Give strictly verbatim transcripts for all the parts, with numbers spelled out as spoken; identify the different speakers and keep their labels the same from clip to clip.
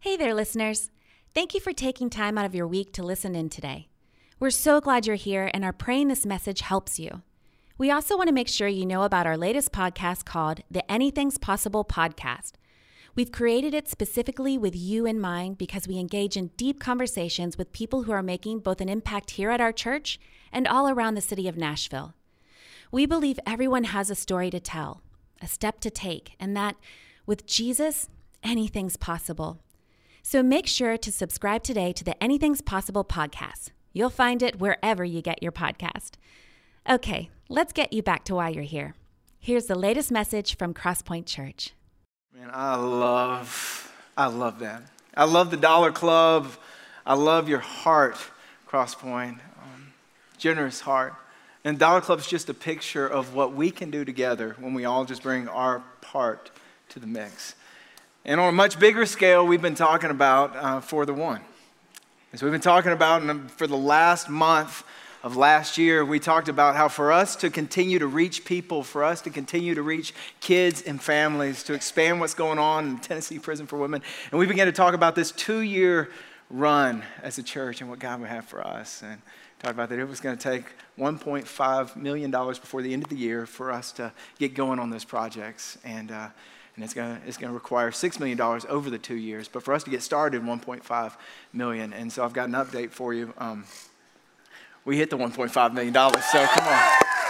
Speaker 1: Hey there, listeners. Thank you for taking time out of your week to listen in today. We're so glad you're here and are praying this message helps you. We also want to make sure you know about our latest podcast called the Anything's Possible Podcast. We've created it specifically with you in mind because we engage in deep conversations with people who are making both an impact here at our church and all around the city of Nashville. We believe everyone has a story to tell, a step to take, and that with Jesus, anything's possible. So make sure to subscribe today to the Anything's Possible podcast. You'll find it wherever you get your podcast. Okay, let's get you back to why you're here. Here's the latest message from Crosspoint Church.
Speaker 2: Man, I love, I love that. I love the Dollar Club. I love your heart, Crosspoint. Um, generous heart. And Dollar Club's just a picture of what we can do together when we all just bring our part to the mix. And on a much bigger scale, we've been talking about uh, For the One. And so we've been talking about, and for the last month of last year, we talked about how for us to continue to reach people, for us to continue to reach kids and families, to expand what's going on in Tennessee Prison for Women. And we began to talk about this two-year run as a church and what God would have for us. And talked about that it was going to take one point five million dollars before the end of the year for us to get going on those projects. And uh, And it's going to it's going to require six million dollars over the two years. But for us to get started, one point five million dollars. And so I've got an update for you. Um, we hit the one point five million dollars, so come on.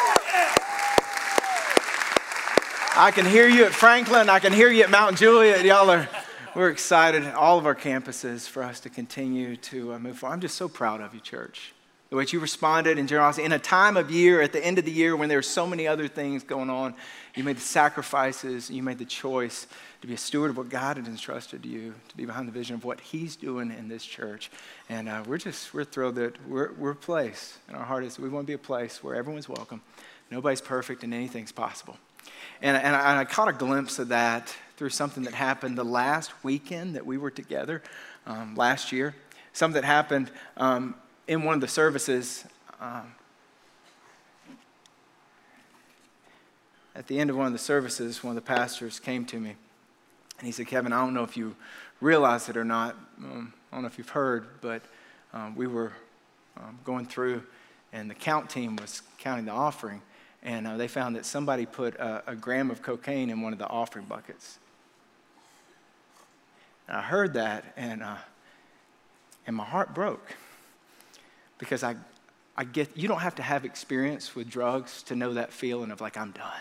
Speaker 2: I can hear you at Franklin. I can hear you at Mount Juliet. Y'all are, we're excited, all of our campuses, for us to continue to uh, move forward. I'm just so proud of you, church. The way you responded in generosity. In a time of year, at the end of the year, when there are so many other things going on, you made the sacrifices, you made the choice to be a steward of what God had entrusted to you, to be behind the vision of what He's doing in this church. And uh, we're just, we're thrilled that we're, we're a place, and our heart is, we want to be a place where everyone's welcome, nobody's perfect, and anything's possible. And, and, I, and I caught a glimpse of that through something that happened the last weekend that we were together um, last year. Something that happened um, in one of the services. Um, At the end of one of the services, one of the pastors came to me, and he said, Kevin, I don't know if you realize it or not. Um, I don't know if you've heard, but um, we were um, going through, and the count team was counting the offering, and uh, they found that somebody put a, a gram of cocaine in one of the offering buckets. And I heard that, and uh, and my heart broke, because I, I get, you don't have to have experience with drugs to know that feeling of like, I'm done.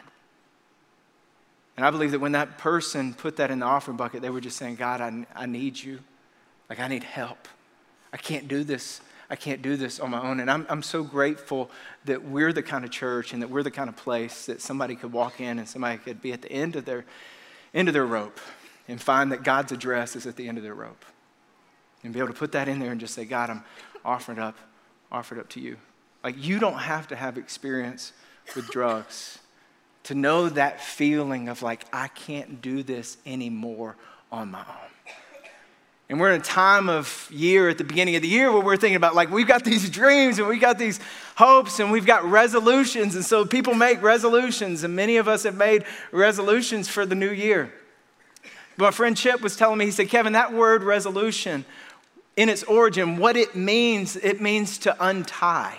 Speaker 2: And I believe that when that person put that in the offering bucket, they were just saying, God, I, I need you. Like, I need help. I can't do this. I can't do this on my own. And I'm, I'm so grateful that we're the kind of church and that we're the kind of place that somebody could walk in and somebody could be at the end of their, end of their rope and find that God's address is at the end of their rope. And be able to put that in there and just say, God, I'm offering it up, offer it up to you. Like, you don't have to have experience with drugs to know that feeling of like, I can't do this anymore on my own. And we're in a time of year at the beginning of the year where we're thinking about like, we've got these dreams and we've got these hopes and we've got resolutions. And so people make resolutions, and many of us have made resolutions for the new year. But my friend Chip was telling me, he said, Kevin, that word resolution, in its origin, what it means, it means to untie.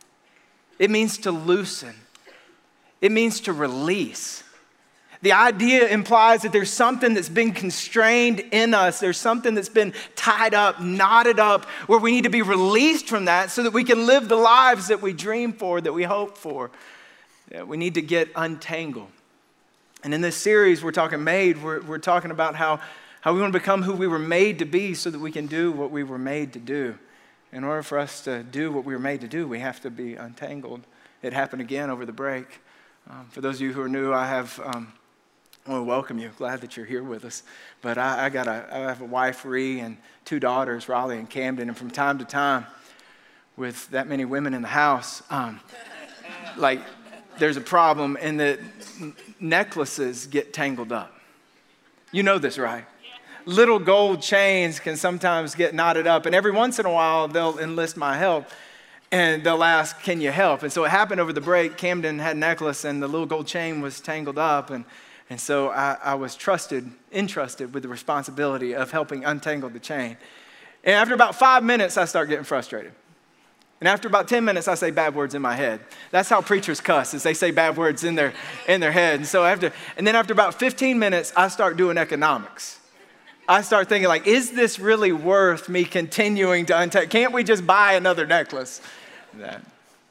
Speaker 2: It means to loosen. It means to release. The idea implies that there's something that's been constrained in us. There's something that's been tied up, knotted up, where we need to be released from that so that we can live the lives that we dream for, that we hope for. Yeah, we need to get untangled. And in this series, we're talking made, we're, we're talking about how, how we want to become who we were made to be so that we can do what we were made to do. In order for us to do what we were made to do, we have to be untangled. It happened again over the break. Um, for those of you who are new, I have, um, I want to welcome you. Glad that you're here with us. But I, I got a, I have a wife, Ree, and two daughters, Raleigh and Camden. And from time to time, with that many women in the house, um, like there's a problem in that necklaces get tangled up. You know this, right? Little gold chains can sometimes get knotted up. And every once in a while, they'll enlist my help. And they'll ask, can you help? And so it happened over the break. Camden had a necklace and the little gold chain was tangled up. And And so I, I was trusted, entrusted with the responsibility of helping untangle the chain. And after about five minutes, I start getting frustrated. And after about ten minutes, I say bad words in my head. That's how preachers cuss, is they say bad words in their, in their head. And so after, and then after about fifteen minutes, I start doing economics. I start thinking like, is this really worth me continuing to untangle? Can't we just buy another necklace? That.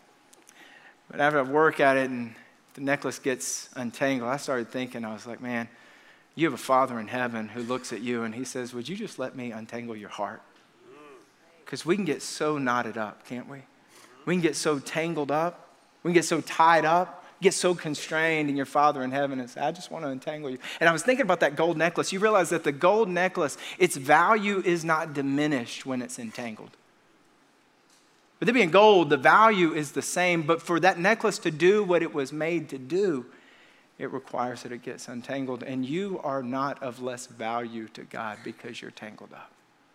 Speaker 2: But after I work at it and the necklace gets untangled, I started thinking, I was like, man, you have a Father in heaven who looks at you and he says, would you just let me untangle your heart? Because we can get so knotted up, can't we? We can get so tangled up. We can get so tied up, get so constrained in your Father in heaven and say, I just want to untangle you. And I was thinking about that gold necklace. You realize that the gold necklace, its value is not diminished when it's entangled. With it being gold, the value is the same, but for that necklace to do what it was made to do, it requires that it gets untangled. And you are not of less value to God because you're tangled up.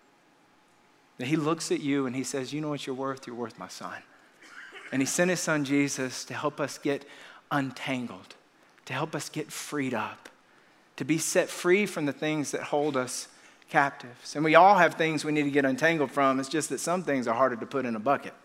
Speaker 2: That he looks at you and he says, you know what you're worth? You're worth my son. And he sent his son Jesus to help us get untangled, to help us get freed up, to be set free from the things that hold us captives. And we all have things we need to get untangled from. It's just that some things are harder to put in a bucket.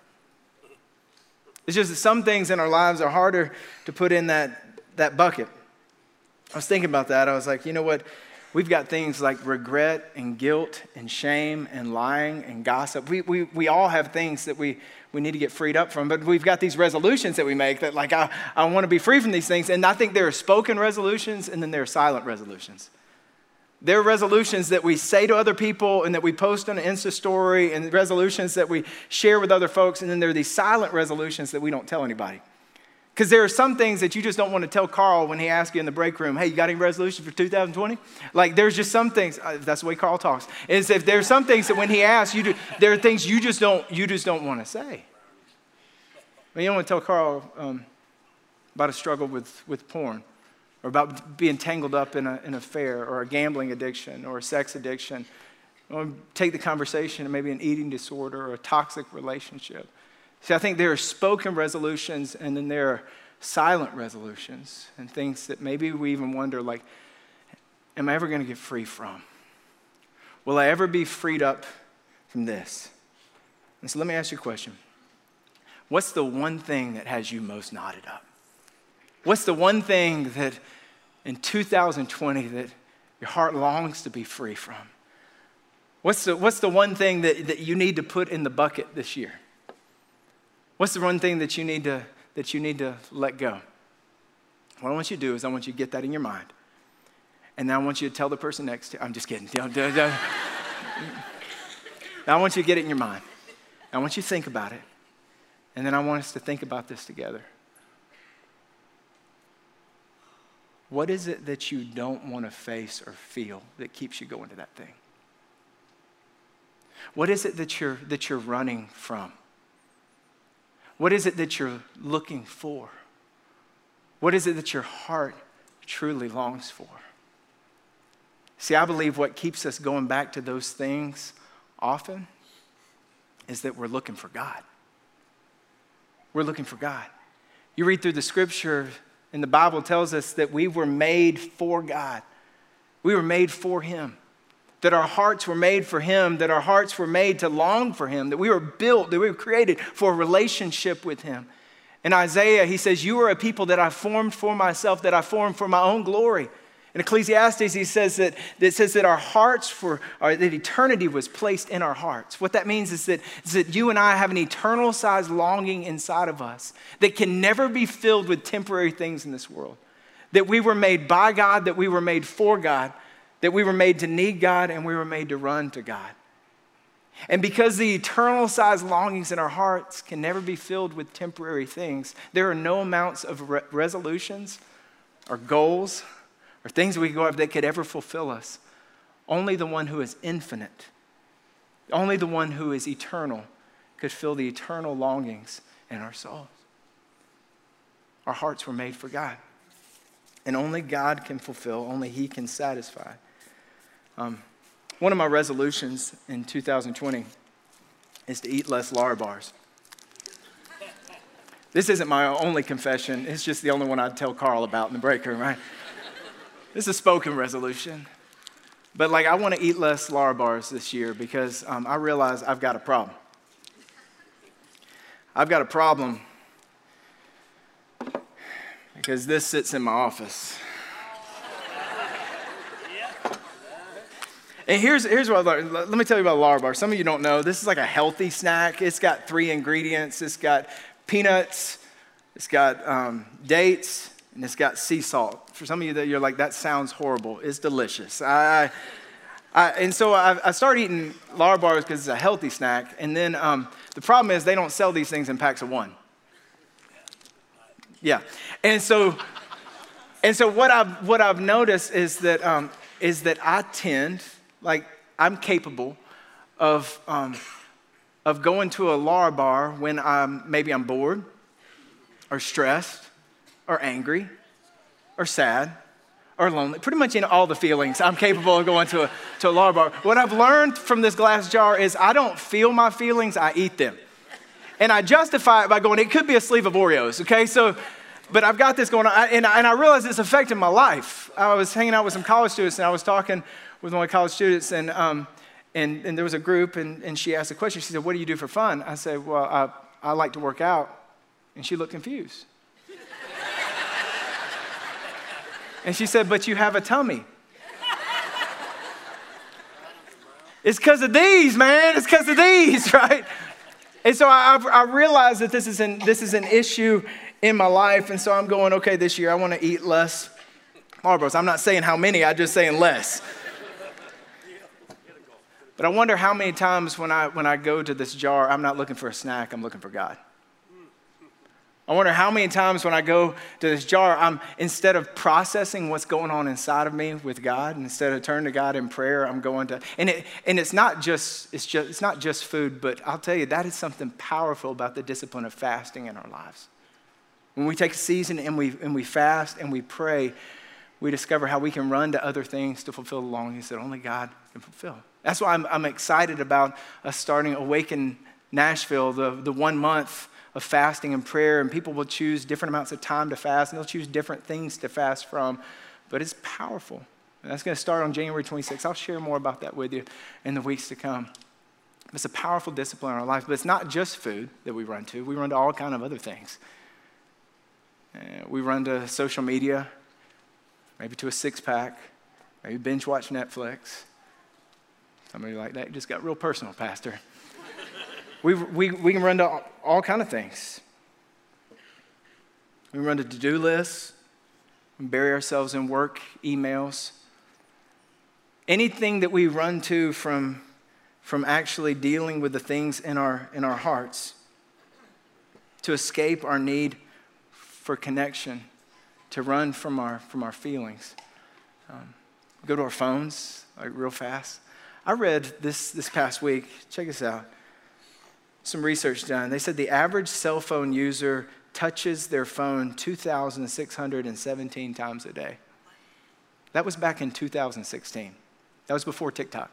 Speaker 2: It's just that some things in our lives are harder to put in that, that bucket. I was thinking about that. I was like, you know what? We've got things like regret and guilt and shame and lying and gossip. We, we, we all have things that we, we need to get freed up from. But we've got these resolutions that we make that like, I, I want to be free from these things. And I think there are spoken resolutions and then there are silent resolutions. There are resolutions that we say to other people and that we post on an Insta story and resolutions that we share with other folks. And then there are these silent resolutions that we don't tell anybody. Because there are some things that you just don't want to tell Carl when he asks you in the break room, hey, you got any resolutions for two thousand twenty? Like there's just some things, uh, that's the way Carl talks, is if there's some things that when he asks you, to, there are things you just don't, you just don't want to say. I mean, you don't want to tell Carl um, about a struggle with, with porn. Or about being tangled up in, a, in an affair or a gambling addiction or a sex addiction. Or take the conversation to maybe an eating disorder or a toxic relationship. See, I think there are spoken resolutions and then there are silent resolutions and things that maybe we even wonder like, am I ever going to get free from? Will I ever be freed up from this? And so let me ask you a question. What's the one thing that has you most knotted up? What's the one thing that in two thousand twenty that your heart longs to be free from? What's the, what's the one thing that, that you need to put in the bucket this year? What's the one thing that you need to, that you need to let go? What I want you to do is I want you to get that in your mind. And then I want you to tell the person next to you, I'm just kidding. Don't, don't, don't. Now I want you to get it in your mind. I want you to think about it. And then I want us to think about this together. What is it that you don't want to face or feel that keeps you going to that thing? What is it that you're, that you're running from? What is it that you're looking for? What is it that your heart truly longs for? See, I believe what keeps us going back to those things often is that we're looking for God. We're looking for God. You read through the scripture, and the Bible tells us that we were made for God. We were made for him. That our hearts were made for him. That our hearts were made to long for him. That we were built, that we were created for a relationship with him. In Isaiah, he says, you are a people that I formed for myself, that I formed for my own glory. In Ecclesiastes, he says that, that says that our hearts were, or that eternity was placed in our hearts. What that means is that, is that you and I have an eternal sized longing inside of us that can never be filled with temporary things in this world. That we were made by God, that we were made for God, that we were made to need God, and we were made to run to God. And because the eternal sized longings in our hearts can never be filled with temporary things, there are no amounts of re- resolutions or goals or things we go up that could ever fulfill us. Only the one who is infinite, only the one who is eternal could fill the eternal longings in our souls. Our hearts were made for God. And only God can fulfill, only he can satisfy. Um, one of my resolutions in two thousand twenty is to eat less Lara bars. This isn't my only confession. It's just the only one I'd tell Carl about in the break room, right? This is a spoken resolution. But like, I want to eat less Lara bars this year because um, I realize I've got a problem. I've got a problem because this sits in my office. And here's, here's what I learned. Let me tell you about Lara bar. Some of you don't know. This is like a healthy snack. It's got three ingredients. It's got peanuts, it's got um, dates, and it's got sea salt. For some of you that you're like, that sounds horrible. It's delicious. I, I, and so I, I started eating Lara bars because it's a healthy snack. And then um, the problem is they don't sell these things in packs of one. Yeah. And so, and so what I've what I've noticed is that um, is that I tend, like, I'm capable of um, of going to a Lara bar when I'm maybe I'm bored, or stressed, or angry, or sad, or lonely. Pretty much in all the feelings, I'm capable of going to a to a Lara bar. What I've learned from this glass jar is I don't feel my feelings, I eat them. And I justify it by going, it could be a sleeve of Oreos, okay? So, but I've got this going on, and I, and I realize it's affecting my life. I was hanging out with some college students, and I was talking with one of my college students, and um, and, and there was a group, and, and she asked a question. She said, what do you do for fun? I said, well, I, I like to work out. And she looked confused. And she said, but you have a tummy. It's because of these, man. It's because of these, right? And so I, I realized that this is, an, this is an issue in my life. And so I'm going, okay, this year I want to eat less Lara bars. I'm not saying how many, I'm just saying less. But I wonder how many times when I, when I go to this jar, I'm not looking for a snack, I'm looking for God. I wonder how many times when I go to this jar, I'm instead of processing what's going on inside of me with God, and instead of turning to God in prayer, I'm going to, and it and it's not just it's just it's not just food, but I'll tell you that is something powerful about the discipline of fasting in our lives. When we take a season and we and we fast and we pray, we discover how we can run to other things to fulfill the longings that only God can fulfill. That's why I'm I'm excited about us starting Awaken Nashville, the the one month of fasting and prayer, and people will choose different amounts of time to fast, and they'll choose different things to fast from, but it's powerful. And that's going to start on January twenty-sixth. I'll share more about that with you in the weeks to come. It's a powerful discipline in our life, but it's not just food that we run to. We run to all kind of other things. Uh, we run to social media, maybe to a six-pack, maybe binge watch Netflix. Somebody like that just got real personal, Pastor. We, we, we can run to all, all kinds of things. We run to to-do lists, and bury ourselves in work, emails. Anything that we run to from, from actually dealing with the things in our, in our hearts to escape our need for connection, to run from our, from our feelings. Um, go to our phones, like real fast. I read this, this past week, check this out. Some research done. They said the average cell phone user touches their phone two thousand six hundred seventeen times a day. That was back in two thousand sixteen. That was before TikTok.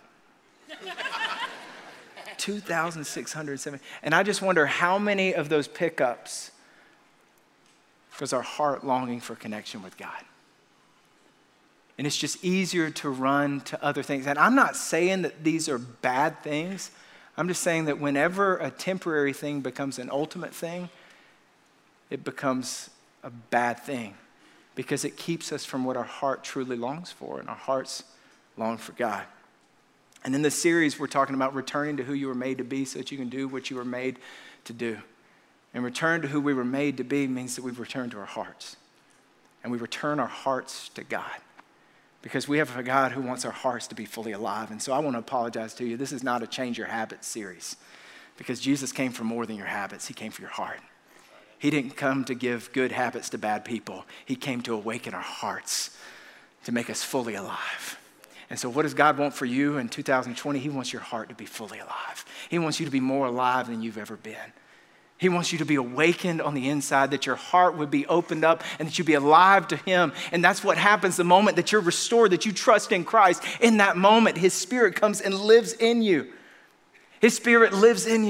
Speaker 2: two thousand six hundred seventeen. And I just wonder how many of those pickups was our heart longing for connection with God. And it's just easier to run to other things. And I'm not saying that these are bad things. I'm just saying that whenever a temporary thing becomes an ultimate thing, it becomes a bad thing because it keeps us from what our heart truly longs for, and our hearts long for God. And in this series, we're talking about returning to who you were made to be so that you can do what you were made to do. And return to who we were made to be means that we return to our hearts. And we return our hearts to God. Because we have a God who wants our hearts to be fully alive. And so I want to apologize to you. This is not a Change Your Habits series. Because Jesus came for more than your habits. He came for your heart. He didn't come to give good habits to bad people. He came to awaken our hearts, to make us fully alive. And so what does God want for you in two thousand twenty? He wants your heart to be fully alive. He wants you to be more alive than you've ever been. He wants you to be awakened on the inside, that your heart would be opened up and that you'd be alive to him. And that's what happens the moment that you're restored, that you trust in Christ. In that moment, his spirit comes and lives in you. His spirit lives in you.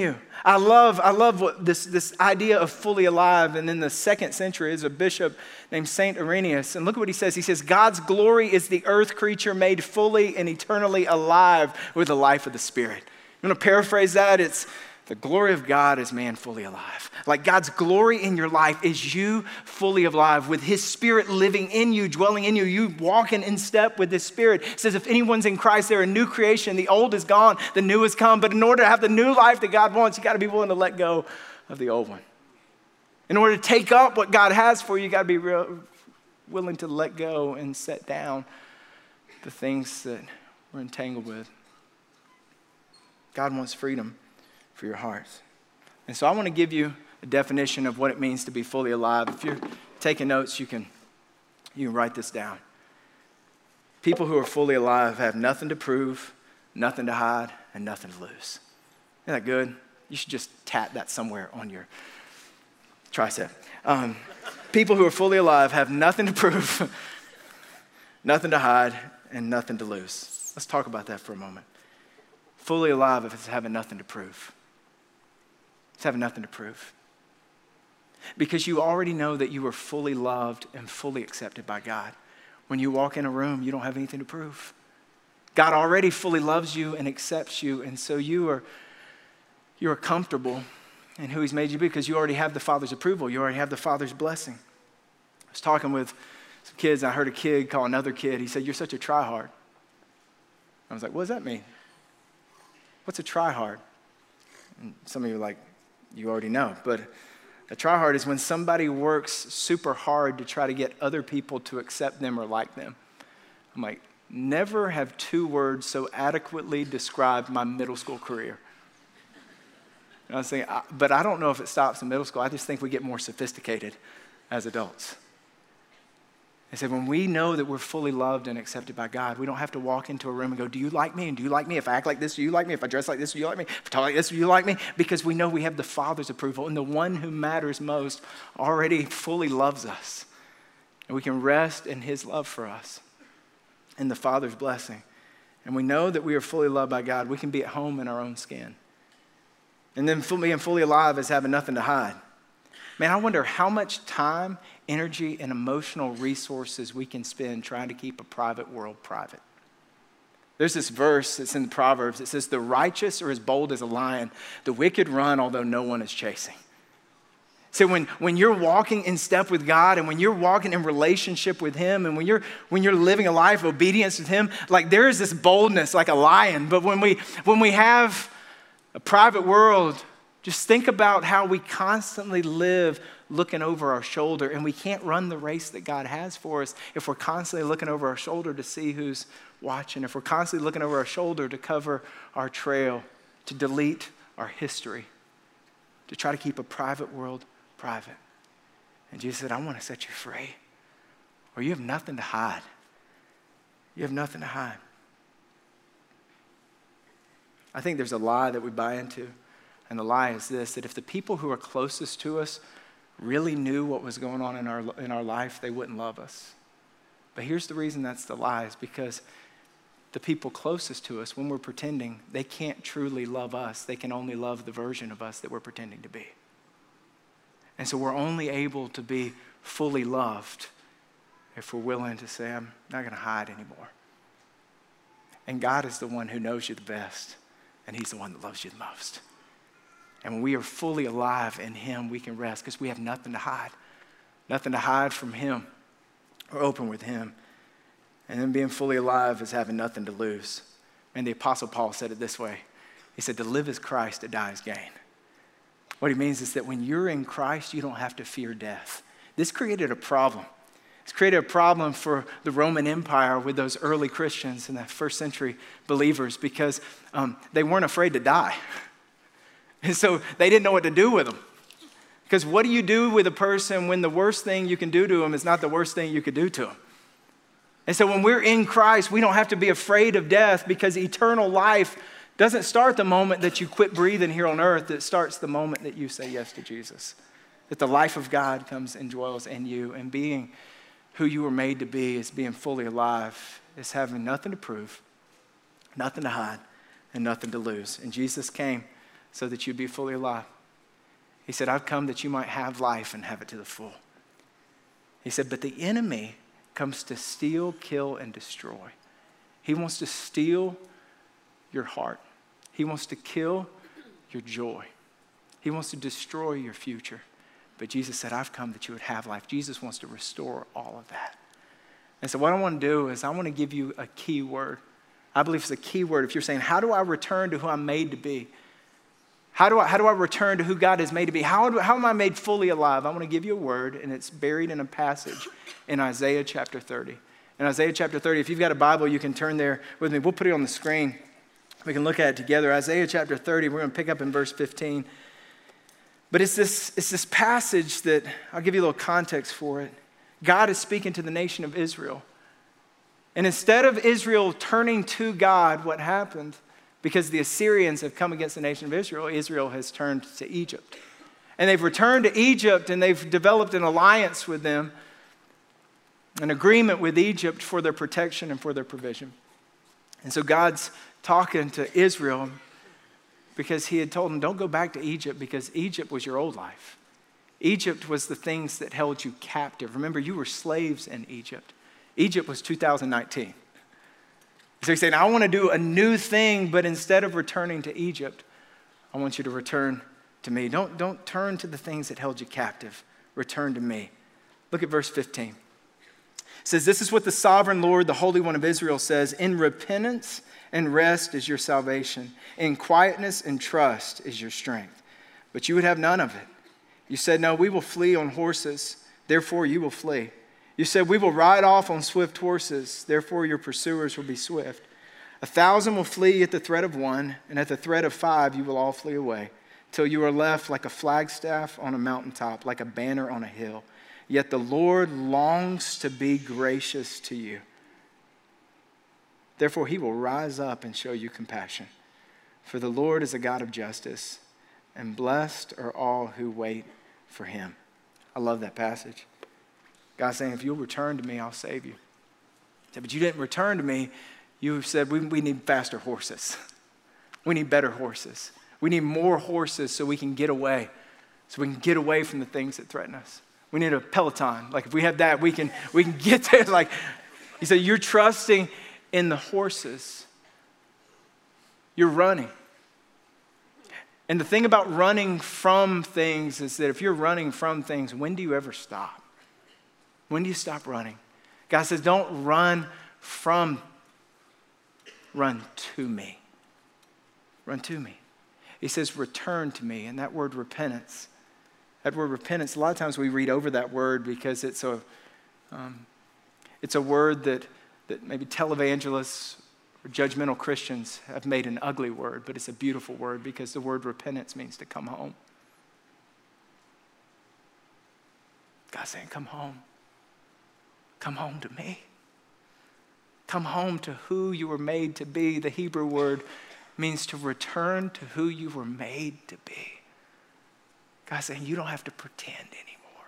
Speaker 2: I love, I love what this, this idea of fully alive. And in the second century is a bishop named Saint Irenaeus. And look at what he says. He says, God's glory is the earth creature made fully and eternally alive with the life of the Spirit. You want to paraphrase that? It's the glory of God is man fully alive. Like God's glory in your life is you fully alive with his Spirit living in you, dwelling in you, you walking in step with his Spirit. It says if anyone's in Christ, they're a new creation. The old is gone, the new has come. But in order to have the new life that God wants, you got to be willing to let go of the old one. In order to take up what God has for you, you got to be real, willing to let go and set down the things that we're entangled with. God wants freedom for your hearts. And so I want to give you a definition of what it means to be fully alive. If you're taking notes, you can, you can write this down. People who are fully alive have nothing to prove, nothing to hide, and nothing to lose. Isn't that good? You should just tat that somewhere on your tricep. Um, people who are fully alive have nothing to prove, nothing to hide, and nothing to lose. Let's talk about that for a moment. Fully alive if it's having nothing to prove. It's having nothing to prove. Because you already know that you are fully loved and fully accepted by God. When you walk in a room, you don't have anything to prove. God already fully loves you and accepts you, and so you are, you are comfortable in who he's made you be because you already have the Father's approval. You already have the Father's blessing. I was talking with some kids, and I heard a kid call another kid. He said, "You're such a tryhard." I was like, "What does that mean? What's a tryhard?" And some of you are like, you already know, but a tryhard is when somebody works super hard to try to get other people to accept them or like them. I'm like, never have two words so adequately described my middle school career. And I was saying, but I don't know if it stops in middle school. I just think we get more sophisticated as adults. I said, when we know that we're fully loved and accepted by God, we don't have to walk into a room and go, do you like me? And do you like me? If I act like this, do you like me? If I dress like this, do you like me? If I talk like this, do you like me? Because we know we have the Father's approval, and the one who matters most already fully loves us. And we can rest in his love for us and the Father's blessing. And we know that we are fully loved by God. We can be at home in our own skin. And then being fully alive is having nothing to hide. Man, I wonder how much time, energy, and emotional resources we can spend trying to keep a private world private. There's this verse that's in the Proverbs. It says, the righteous are as bold as a lion. The wicked run, although no one is chasing. So when, when you're walking in step with God and when you're walking in relationship with him and when you're, when you're living a life of obedience with him, like there is this boldness like a lion. But when we, when we have a private world, just think about how we constantly live looking over our shoulder, and we can't run the race that God has for us if we're constantly looking over our shoulder to see who's watching, if we're constantly looking over our shoulder to cover our trail, to delete our history, to try to keep a private world private. And Jesus said, I want to set you free, or you have nothing to hide. You have nothing to hide. I think there's a lie that we buy into. And the lie is this, that if the people who are closest to us really knew what was going on in our, in our life, they wouldn't love us. But here's the reason that's the lie, is because the people closest to us, when we're pretending, they can't truly love us. They can only love the version of us that we're pretending to be. And so we're only able to be fully loved if we're willing to say, I'm not going to hide anymore. And God is the one who knows you the best, and he's the one that loves you the most. And when we are fully alive in him, we can rest because we have nothing to hide. Nothing to hide from him. We're open with him. And then being fully alive is having nothing to lose. And the Apostle Paul said it this way. He said, to live is Christ, to die is gain. What he means is that when you're in Christ, you don't have to fear death. This created a problem. It's created a problem for the Roman Empire with those early Christians and the first century believers because um, they weren't afraid to die. And so they didn't know what to do with them. Because what do you do with a person when the worst thing you can do to them is not the worst thing you could do to them? And so when we're in Christ, we don't have to be afraid of death because eternal life doesn't start the moment that you quit breathing here on earth. It starts the moment that you say yes to Jesus. That the life of God comes and dwells in you. And being who you were made to be is being fully alive. Is having nothing to prove, nothing to hide, and nothing to lose. And Jesus came so that you'd be fully alive. He said, I've come that you might have life and have it to the full. He said, but the enemy comes to steal, kill, and destroy. He wants to steal your heart. He wants to kill your joy. He wants to destroy your future. But Jesus said, I've come that you would have life. Jesus wants to restore all of that. And so what I want to do is I want to give you a key word. I believe it's a key word. If you're saying, how do I return to who I'm made to be? How do I, how do I return to who God has made to be? How, do, how am I made fully alive? I want to give you a word, and it's buried in a passage in Isaiah chapter thirty. In Isaiah chapter thirty, if you've got a Bible, you can turn there with me. We'll put it on the screen. We can look at it together. Isaiah chapter thirty, we're going to pick up in verse fifteen. But it's this, it's this passage that, I'll give you a little context for it. God is speaking to the nation of Israel. And instead of Israel turning to God, what happened? Because the Assyrians have come against the nation of Israel, Israel has turned to Egypt. And they've returned to Egypt and they've developed an alliance with them, an agreement with Egypt for their protection and for their provision. And so God's talking to Israel because he had told them, don't go back to Egypt because Egypt was your old life. Egypt was the things that held you captive. Remember, you were slaves in Egypt. Egypt was two thousand nineteen. So he's saying, I want to do a new thing, but instead of returning to Egypt, I want you to return to me. Don't, don't turn to the things that held you captive. Return to me. Look at verse fifteen. It says, this is what the sovereign Lord, the Holy One of Israel says, in repentance and rest is your salvation. In quietness and trust is your strength. But you would have none of it. You said, no, we will flee on horses. Therefore you will flee. You said, we will ride off on swift horses, therefore your pursuers will be swift. A thousand will flee at the threat of one, and at the threat of five you will all flee away, till you are left like a flagstaff on a mountaintop, like a banner on a hill. Yet the Lord longs to be gracious to you. Therefore he will rise up and show you compassion. For the Lord is a God of justice, and blessed are all who wait for him. I love that passage. God's saying, if you'll return to me, I'll save you. He said, but you didn't return to me. You said, we, we need faster horses. We need better horses. We need more horses so we can get away. So we can get away from the things that threaten us. We need a Peloton. Like if we have that, we can, we can get there. Like he said, you're trusting in the horses. You're running. And the thing about running from things is that if you're running from things, when do you ever stop? When do you stop running? God says, don't run from, run to me. Run to me. He says, return to me. And that word repentance, that word repentance, a lot of times we read over that word because it's a, um, it's a word that, that maybe televangelists or judgmental Christians have made an ugly word, but it's a beautiful word because the word repentance means to come home. God's saying, come home. Come home to me. Come home to who you were made to be. The Hebrew word means to return to who you were made to be. God's saying you don't have to pretend anymore.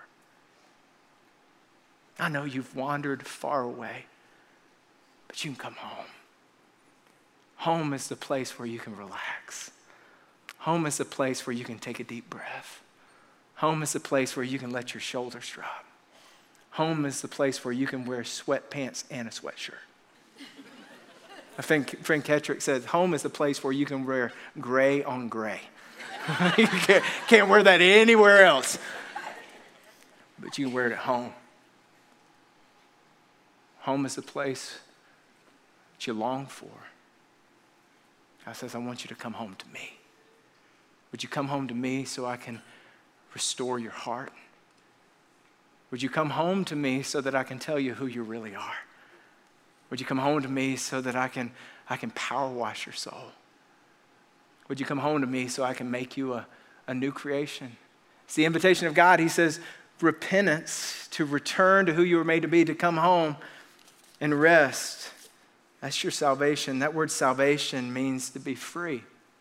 Speaker 2: I know you've wandered far away, but you can come home. Home is the place where you can relax. Home is the place where you can take a deep breath. Home is the place where you can let your shoulders drop. Home is the place where you can wear sweatpants and a sweatshirt. I think Frank Kettrick said, home is the place where you can wear gray on gray. You can't, can't wear that anywhere else. But you can wear it at home. Home is the place that you long for. God says, I want you to come home to me. Would you come home to me so I can restore your heart? Would you come home to me so that I can tell you who you really are? Would you come home to me so that I can, I can power wash your soul? Would you come home to me so I can make you a, a new creation? It's the invitation of God. He says, repentance, to return to who you were made to be, to come home and rest. That's your salvation. That word salvation means to be free.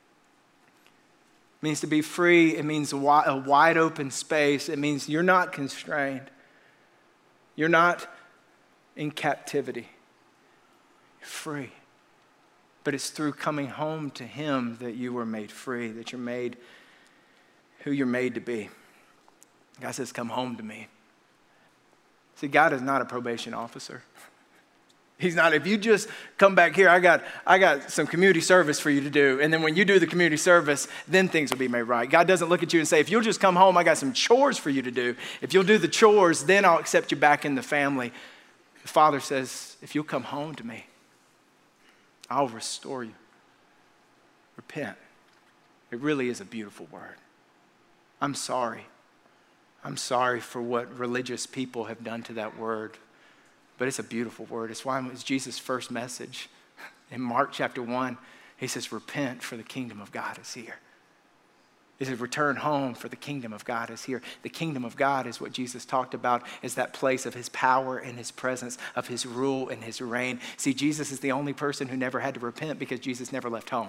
Speaker 2: It means to be free. It means a wide, a wide open space. It means you're not constrained. You're not in captivity. You're free But it's through coming home to him that you were made free, that you're made who you're made to be. God says, come home to me. See, God is not a probation officer. He's not, if you just come back here, I got, I got some community service for you to do. And then when you do the community service, then things will be made right. God doesn't look at you and say, if you'll just come home, I got some chores for you to do. If you'll do the chores, then I'll accept you back in the family. The Father says, if you'll come home to me, I'll restore you. Repent. It really is a beautiful word. I'm sorry. I'm sorry for what religious people have done to that word. But it's a beautiful word. It's why it was Jesus' first message. In Mark chapter one, he says, repent, for the kingdom of God is here. He says, return home, for the kingdom of God is here. The kingdom of God is what Jesus talked about, is that place of his power and his presence, of his rule and his reign. See, Jesus is the only person who never had to repent because Jesus never left home.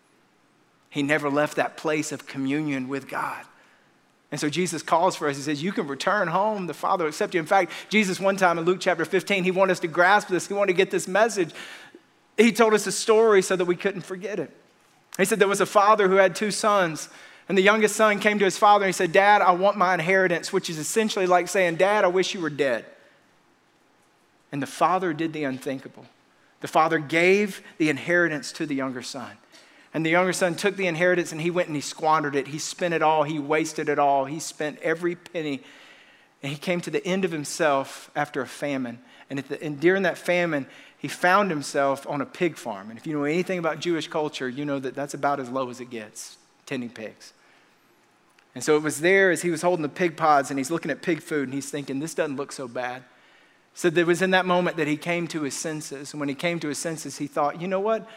Speaker 2: He never left that place of communion with God. And so Jesus calls for us. He says, you can return home. The Father will accept you. In fact, Jesus one time in Luke chapter fifteen, he wanted us to grasp this. He wanted to get this message. He told us a story so that we couldn't forget it. He said there was a father who had two sons. And the youngest son came to his father and he said, Dad, I want my inheritance, which is essentially like saying, Dad, I wish you were dead. And the father did the unthinkable. The father gave the inheritance to the younger son. And the younger son took the inheritance and he went and he squandered it. He spent it all. He wasted it all. He spent every penny. And he came to the end of himself after a famine. And, at the, and during that famine, he found himself on a pig farm. And if you know anything about Jewish culture, you know that that's about as low as it gets, tending pigs. And so it was there as he was holding the pig pods and he's looking at pig food and he's thinking, this doesn't look so bad. So there was in that moment that he came to his senses. And when he came to his senses, he thought, you know what?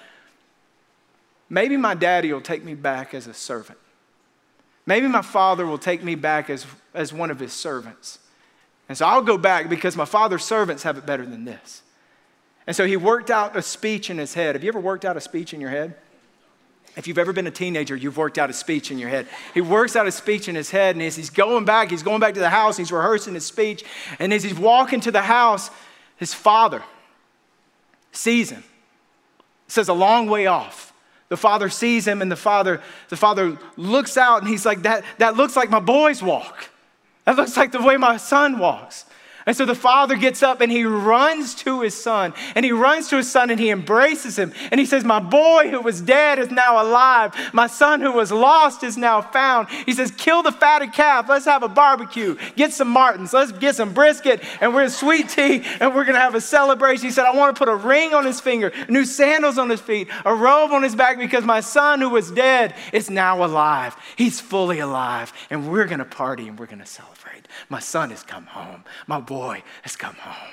Speaker 2: Maybe my daddy will take me back as a servant. Maybe my father will take me back as, as one of his servants. And so I'll go back because my father's servants have it better than this. And so he worked out a speech in his head. Have you ever worked out a speech in your head? If you've ever been a teenager, you've worked out a speech in your head. He works out a speech in his head, and as he's going back, he's going back to the house, he's rehearsing his speech, and as he's walking to the house, his father sees him. It says a long way off. The father sees him, and the father, the father looks out, and he's like, that, that looks like my boy's walk. That looks like the way my son walks. And so the father gets up and he runs to his son. And he runs to his son and he embraces him. And he says, my boy who was dead is now alive. My son who was lost is now found. He says, kill the fatted calf. Let's have a barbecue. Get some martins. Let's get some brisket. And we're in sweet tea. And we're going to have a celebration. He said, I want to put a ring on his finger, new sandals on his feet, a robe on his back, because my son who was dead is now alive. He's fully alive. And we're going to party and we're going to celebrate. My son has come home. My boy has come home.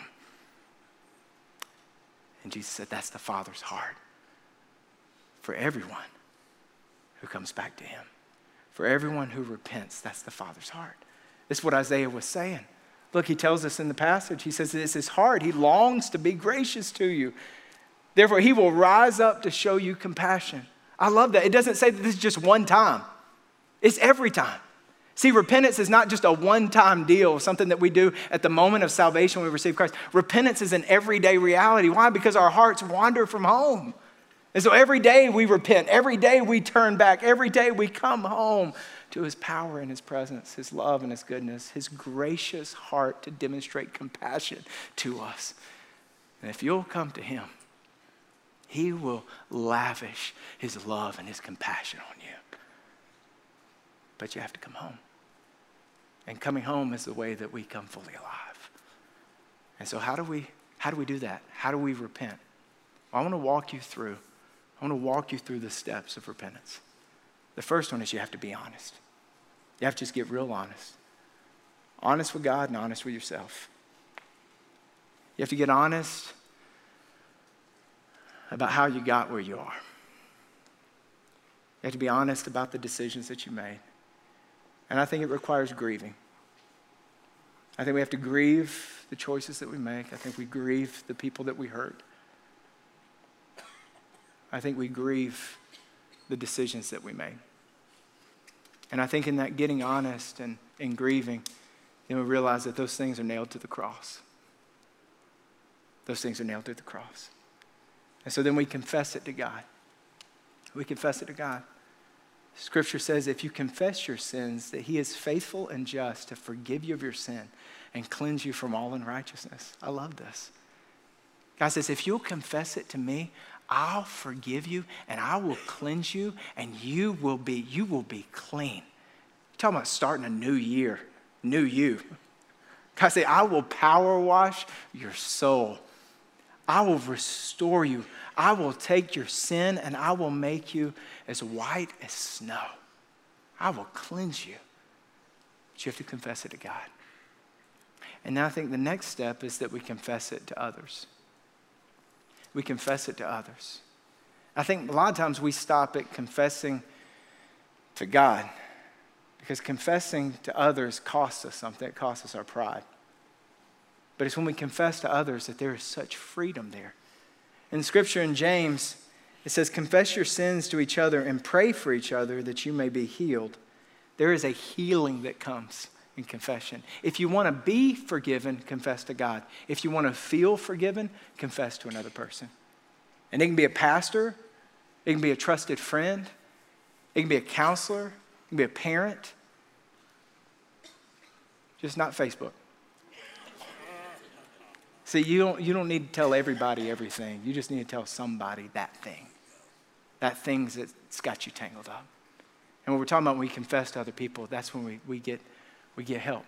Speaker 2: And Jesus said, that's the Father's heart for everyone who comes back to him. For everyone who repents, that's the Father's heart. This is what Isaiah was saying. Look, he tells us in the passage, he says it's his heart. He longs to be gracious to you. Therefore, he will rise up to show you compassion. I love that. It doesn't say that this is just one time. It's every time. See, repentance is not just a one-time deal, something that we do at the moment of salvation when we receive Christ. Repentance is an everyday reality. Why? Because our hearts wander from home. And so every day we repent. Every day we turn back. Every day we come home to his power and his presence, his love and his goodness, his gracious heart to demonstrate compassion to us. And if you'll come to him, he will lavish his love and his compassion on you. But you have to come home. And coming home is the way that we come fully alive. And so how do we, how do we do that? How do we repent? Well, I want to walk you through. I want to walk you through the steps of repentance. The first one is you have to be honest. You have to just get real honest. Honest with God and honest with yourself. You have to get honest about how you got where you are. You have to be honest about the decisions that you made. And I think it requires grieving. I think we have to grieve the choices that we make. I think we grieve the people that we hurt. I think we grieve the decisions that we made. And I think in that getting honest and, and grieving, then we realize that those things are nailed to the cross. Those things are nailed to the cross. And so then we confess it to God. We confess it to God. Scripture says if you confess your sins, that he is faithful and just to forgive you of your sin and cleanse you from all unrighteousness. I love this. God says, if you'll confess it to me, I'll forgive you and I will cleanse you and you will be, you will be clean. You're talking about starting a new year, new you. God says, I will power wash your soul. I will restore you. I will take your sin and I will make you as white as snow. I will cleanse you. But you have to confess it to God. And now I think the next step is that we confess it to others. We confess it to others. I think a lot of times we stop at confessing to God because confessing to others costs us something. It costs us our pride. But it's when we confess to others that there is such freedom there. In Scripture in James, it says, confess your sins to each other and pray for each other that you may be healed. There is a healing that comes in confession. If you want to be forgiven, confess to God. If you want to feel forgiven, confess to another person. And it can be a pastor, it can be a trusted friend, it can be a counselor, it can be a parent. Just not Facebook. See, you don't, you don't need to tell everybody everything. You just need to tell somebody that thing. That thing that's got you tangled up. And when we're talking about when we confess to other people, that's when we, we get we get help.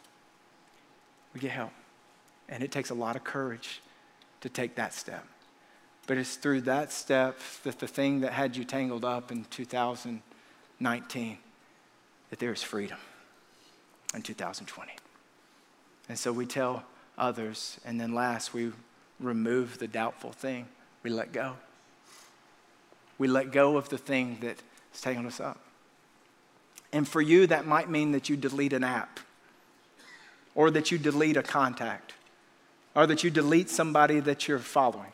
Speaker 2: We get help. And it takes a lot of courage to take that step. But it's through that step that the thing that had you tangled up in two thousand nineteen, that there is freedom in two thousand twenty. And so we tell others, and then last, we remove the doubtful thing. We let go. We let go of the thing that is taking us up. And for you, that might mean that you delete an app, or that you delete a contact, or that you delete somebody that you're following.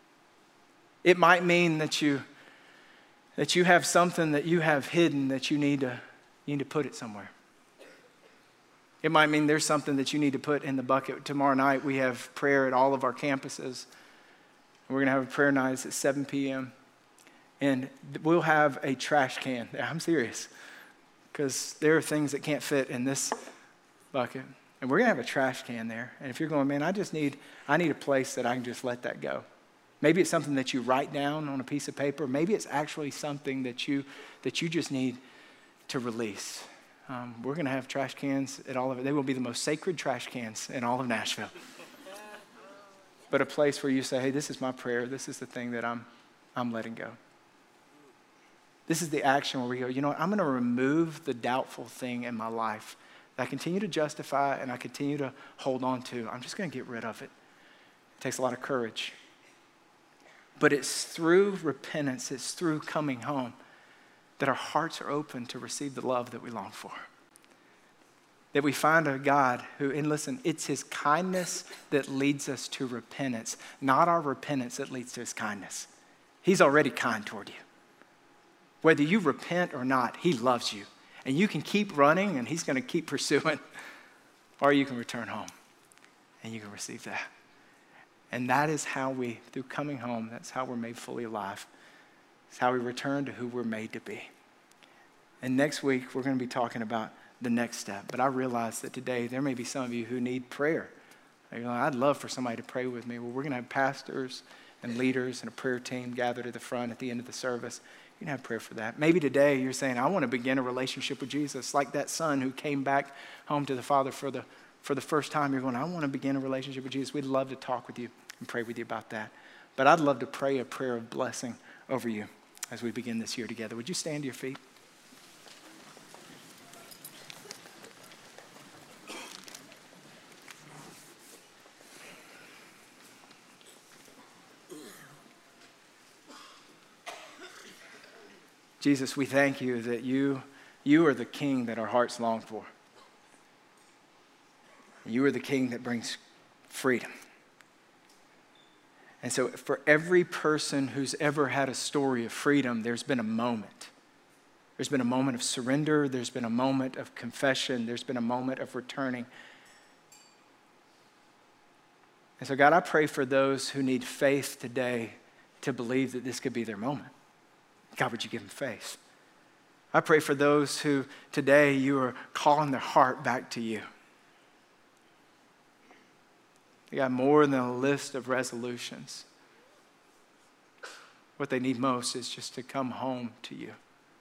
Speaker 2: It might mean that you that you have something that you have hidden that you need to you need to put it somewhere. It might mean there's something that you need to put in the bucket. Tomorrow night we have prayer at all of our campuses. We're going to have a prayer night at seven p.m. And we'll have a trash can. I'm serious. Because there are things that can't fit in this bucket. And we're going to have a trash can there. And if you're going, man, I just need, I need a place that I can just let that go. Maybe it's something that you write down on a piece of paper. Maybe it's actually something that you, that you just need to release. Um, we're going to have trash cans at all of it. They will be the most sacred trash cans in all of Nashville. But a place where you say, hey, this is my prayer. This is the thing that I'm, I'm letting go. This is the action where we go, you know what, I'm going to remove the doubtful thing in my life that I continue to justify and I continue to hold on to. I'm just going to get rid of it. It takes a lot of courage. But it's through repentance, it's through coming home that our hearts are open to receive the love that we long for. That we find a God who, and listen, it's his kindness that leads us to repentance, not our repentance that leads to his kindness. He's already kind toward you. Whether you repent or not, he loves you. And you can keep running and he's going to keep pursuing. Or you can return home and you can receive that. And that is how we, through coming home, that's how we're made fully alive. It's how we return to who we're made to be. And next week, we're going to be talking about the next step. But I realize that today, there may be some of you who need prayer. You're like, I'd love for somebody to pray with me. Well, we're going to have pastors and leaders and a prayer team gathered at the front at the end of the service. You can have prayer for that. Maybe today you're saying, I want to begin a relationship with Jesus, like that son who came back home to the Father for the, for the first time. You're going, I want to begin a relationship with Jesus. We'd love to talk with you and pray with you about that. But I'd love to pray a prayer of blessing over you as we begin this year together. Would you stand to your feet? Jesus, we thank you that you, you are the King that our hearts long for. You are the King that brings freedom. And so for every person who's ever had a story of freedom, there's been a moment. There's been a moment of surrender. There's been a moment of confession. There's been a moment of returning. And so God, I pray for those who need faith today to believe that this could be their moment. God, would you give them faith? I pray for those who today you are calling their heart back to you. They got more than a list of resolutions. What they need most is just to come home to you.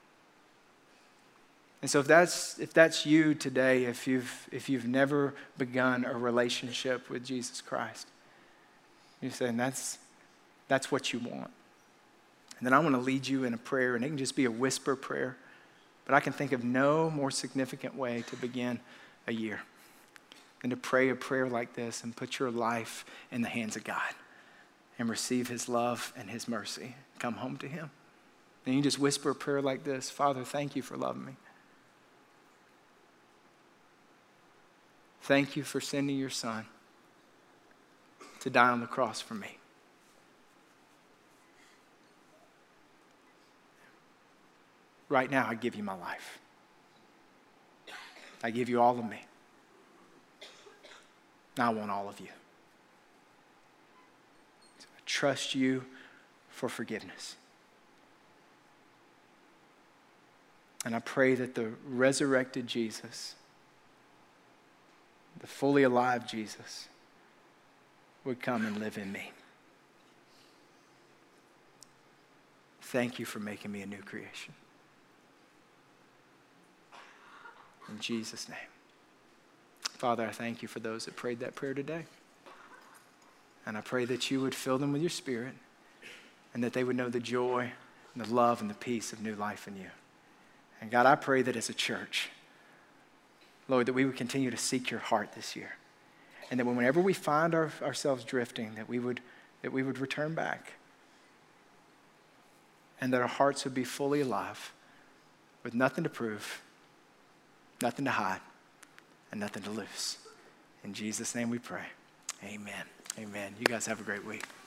Speaker 2: And so if that's if that's you today, if you've if you've never begun a relationship with Jesus Christ, you're saying that's that's what you want. And then I want to lead you in a prayer, and it can just be a whisper prayer, but I can think of no more significant way to begin a year than to pray a prayer like this and put your life in the hands of God and receive his love and his mercy. Come home to him. And you just whisper a prayer like this: Father, thank you for loving me. Thank you for sending your son to die on the cross for me. Right now, I give you my life. I give you all of me. Now I want all of you. So I trust you for forgiveness. And I pray that the resurrected Jesus, the fully alive Jesus, would come and live in me. Thank you for making me a new creation. In Jesus' name. Father, I thank you for those that prayed that prayer today. And I pray that you would fill them with your spirit and that they would know the joy and the love and the peace of new life in you. And God, I pray that as a church, Lord, that we would continue to seek your heart this year. And that whenever we find our, ourselves drifting, that we would that we would return back. And that our hearts would be fully alive with nothing to prove, nothing to hide, and nothing to lose. In Jesus' name we pray. Amen. Amen. You guys have a great week.